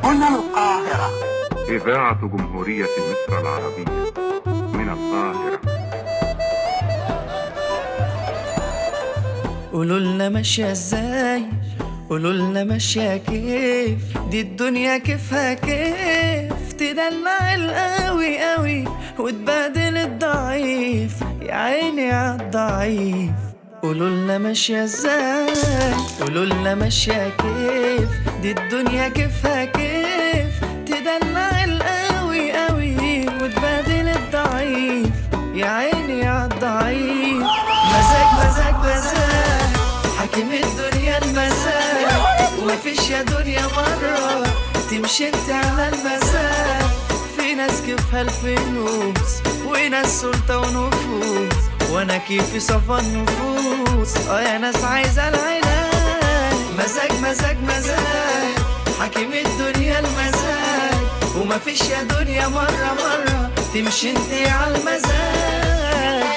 هنا القاهرة. إذاعة جمهورية مصر العربية من القاهرة. قولولنا ماشية ازاي، قولولنا ماشية كيف، دي الدنيا كيفها كيف، تدلع القوي قوي وتبادل الضعيف، يا عيني عالضعيف. قولولنا ماشية ازاي، قولولنا ماشية كيف، دي الدنيا كيفها كيف، تدلع القوي قوي وتبادل الضعيف، يا عيني عالضعيف. مزاج مزاج مزاج، حاكم الدنيا المزاج، ومفيش يا دنيا مرة تمشي انت على المزاج. في ناس كيفها الفلوس وناس سلطة ونفوس، وانا كيفي صفى النفوس، يا ناس عايزة العلاج. مزاج مزاج مزاج، حاكم الدنيا المزاج، ومفيش يا دنيا مرة مرة تمشي انت على المزاج.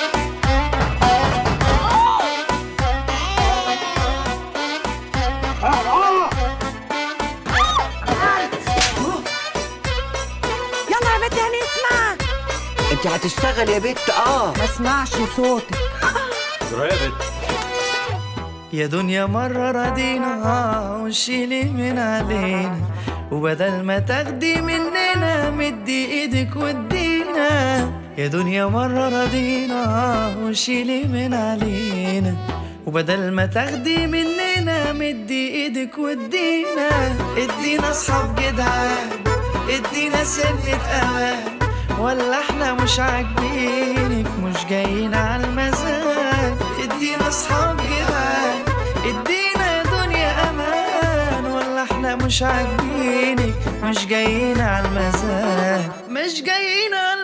يلا يا بنت هنسمع. انت هتشتغل يا بت؟ ما اسمعش صوتك. يا دنيا مرة رضينا وشيلي من علينا، وبدل ما تاخدي مننا مدي ايدك وادينا. يا دنيا مرة رضينا وشيلي من علينا، وبدل ما تاخدي مننا مدي ايدك وادينا. ادينا اصحاب جدعان، ادينا سنة امان، ولا احنا مش عاجبينك مش جايين على المزاج. ادينا اصحاب جدعان، ادينا يا دنيا امان، ولا احنا مش عاجبينك مش جايين على المزاج، مش جايين على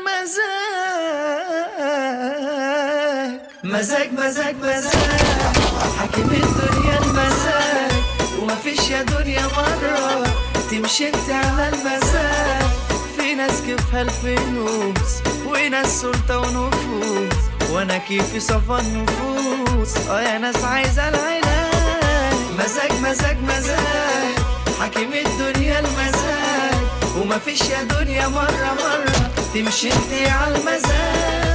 المزاج. مزاج مزاج مزاج، حاكم الدنيا المزاج، ومفيش يا دنيا مرة تمشي انت على المزاج. في ناس كيفها الفلوس وناس سلطة ونفوس، وانا كيفي صفى النفوس، يا ناس عايزة العلاج. مزاج مزاج مزاج، حاكم الدنيا المزاج، ومفيش يا دنيا مرة مرة تمشي انت على المزاج.